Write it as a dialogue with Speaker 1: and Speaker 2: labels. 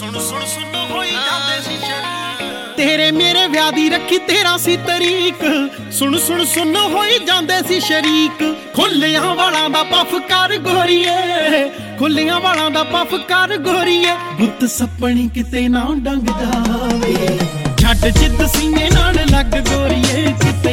Speaker 1: ਸੁਣ ਸੁਣ ਸੁਣ ਹੋਈ ਜਾਂਦੇ ਸੀ ਸ਼ਰੀਕ।
Speaker 2: ਤੇਰੇ ਮੇਰੇ ਵਿਆਹ ਦੀ ਰੱਖੀ 13 ਸੀ ਤਰੀਕ, ਸੁਣ ਸੁਣ ਸੁਣ ਹੋਈ ਜਾਂਦੇ ਸੀ ਸ਼ਰੀਕ। ਖੁੱਲਿਆਂ ਵਾਲਾਂ ਦਾ ਪਫ ਕਰ ਗੋਰੀਏ, ਖੁੱਲਿਆਂ ਵਾਲਾਂ ਦਾ ਪਫ ਕਰ ਗੋਰੀਏ। ਗੁੱਤ ਸੱਪਣੀ ਕਿਤੇ ਨਾ ਡੰਗ ਜਾਵੇ, ਛੱਡ ਜਿੱਦ ਸੀਨੇ ਨਾਲ ਲੱਗ ਗੋਰੀਏ। ਕਿਤੇ